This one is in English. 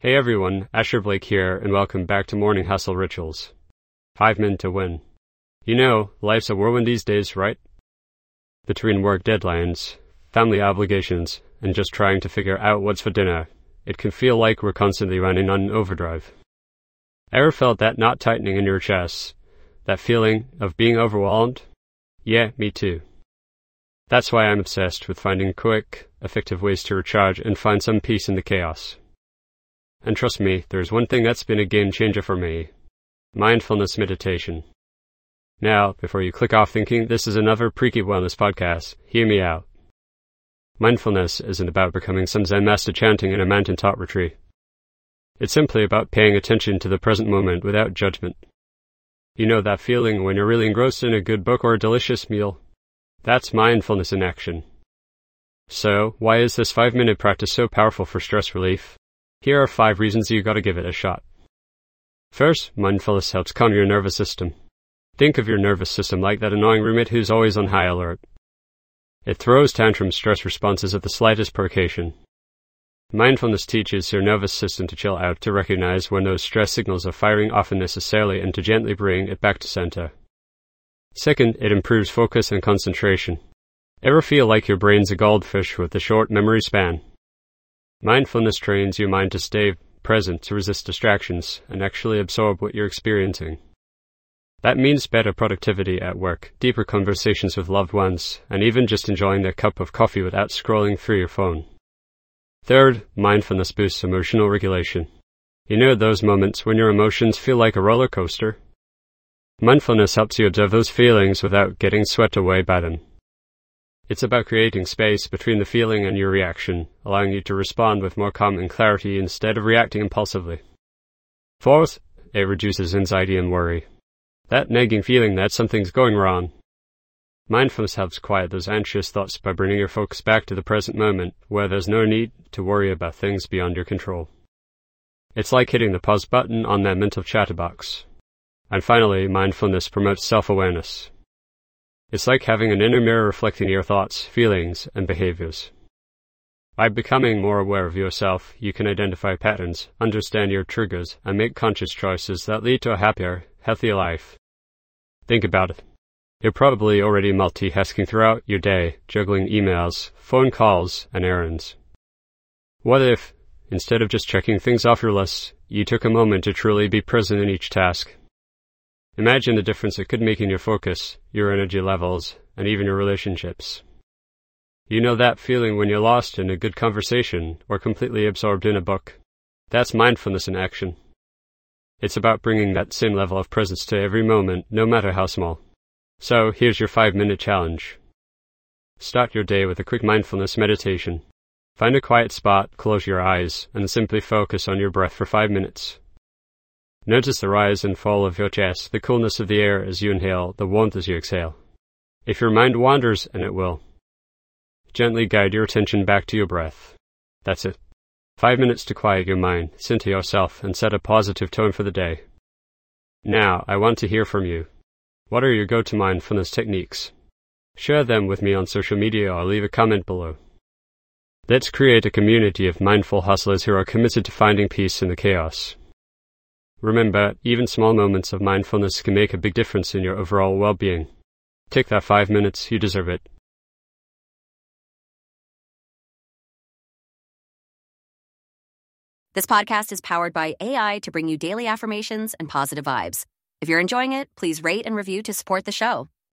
Hey everyone, Asher Blake here, and welcome back to Morning Hustle Rituals. 5 Men to Win. You know, life's a whirlwind these days, right? Between work deadlines, family obligations, and just trying to figure out what's for dinner, it can feel like we're constantly running on overdrive. Ever felt that knot tightening in your chest? That feeling of being overwhelmed? Yeah, me too. That's why I'm obsessed with finding quick, effective ways to recharge and find some peace in the chaos. And trust me, there's one thing that's been a game changer for me. Mindfulness meditation. Now, before you click off thinking this is another Prekeep Wellness podcast, hear me out. Mindfulness isn't about becoming some Zen master chanting in a mountaintop retreat. It's simply about paying attention to the present moment without judgment. You know that feeling when you're really engrossed in a good book or a delicious meal? That's mindfulness in action. So, why is this 5-minute practice so powerful for stress relief? Here are 5 reasons you gotta give it a shot. First, mindfulness helps calm your nervous system. Think of your nervous system like that annoying roommate who's always on high alert. It throws tantrum stress responses at the slightest provocation. Mindfulness teaches your nervous system to chill out, to recognize when those stress signals are firing off unnecessarily, and to gently bring it back to center. Second, it improves focus and concentration. Ever feel like your brain's a goldfish with a short memory span? Mindfulness trains your mind to stay present, to resist distractions, and actually absorb what you're experiencing. That means better productivity at work, deeper conversations with loved ones, and even just enjoying a cup of coffee without scrolling through your phone. Third, mindfulness boosts emotional regulation. You know those moments when your emotions feel like a roller coaster? Mindfulness helps you observe those feelings without getting swept away by them. It's about creating space between the feeling and your reaction, allowing you to respond with more calm and clarity instead of reacting impulsively. Fourth, it reduces anxiety and worry. That nagging feeling that something's going wrong. Mindfulness helps quiet those anxious thoughts by bringing your focus back to the present moment, where there's no need to worry about things beyond your control. It's like hitting the pause button on that mental chatterbox. And finally, mindfulness promotes self-awareness. It's like having an inner mirror reflecting your thoughts, feelings, and behaviors. By becoming more aware of yourself, you can identify patterns, understand your triggers, and make conscious choices that lead to a happier, healthier life. Think about it. You're probably already multitasking throughout your day, juggling emails, phone calls, and errands. What if, instead of just checking things off your list, you took a moment to truly be present in each task? Imagine the difference it could make in your focus, your energy levels, and even your relationships. You know that feeling when you're lost in a good conversation or completely absorbed in a book? That's mindfulness in action. It's about bringing that same level of presence to every moment, no matter how small. So, here's your 5-minute challenge. Start your day with a quick mindfulness meditation. Find a quiet spot, close your eyes, and simply focus on your breath for 5 minutes. Notice the rise and fall of your chest, the coolness of the air as you inhale, the warmth as you exhale. If your mind wanders, and it will, gently guide your attention back to your breath. That's it. 5 minutes to quiet your mind, center yourself, and set a positive tone for the day. Now, I want to hear from you. What are your go-to mindfulness techniques? Share them with me on social media or leave a comment below. Let's create a community of mindful hustlers who are committed to finding peace in the chaos. Remember, even small moments of mindfulness can make a big difference in your overall well-being. Take that 5 minutes, you deserve it. This podcast is powered by AI to bring you daily affirmations and positive vibes. If you're enjoying it, please rate and review to support the show.